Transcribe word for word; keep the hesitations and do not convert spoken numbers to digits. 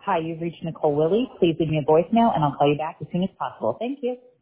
Hi, you've reached Nicole Willie. Please leave me a voicemail and I'll call you back as soon as possible. Thank you.